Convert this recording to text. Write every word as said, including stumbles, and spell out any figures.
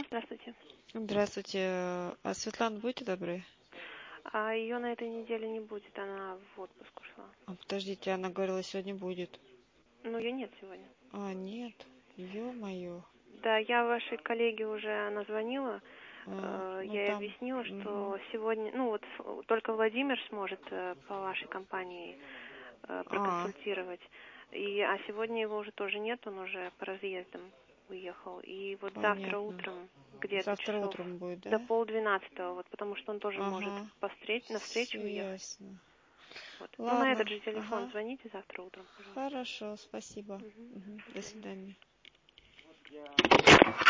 Здравствуйте. Здравствуйте. А Светлана, будьте добры? А ее на этой неделе не будет, она в отпуск ушла. А подождите, она говорила, сегодня будет. Ну, ее нет сегодня. А, нет. Ё-моё. Да, я вашей коллеге уже назвонила. А, э, ну я ей там. объяснила, что Угу. сегодня, ну вот ф- только Владимир сможет э, по вашей компании э, А, проконсультировать. И, а сегодня его уже тоже нет, он уже по разъездам уехал. И вот завтра понятно. утром, где-то Завтра часов утром будет, до да? полдвенадцатого, вот потому что он тоже может Ага. постреч... на встречу Все уехать. ясно. Вот. Ну, на этот Ладно. же телефон Ага. звоните завтра утром, пожалуйста. Хорошо, спасибо. Мгм. Угу. До До свидания. свидания.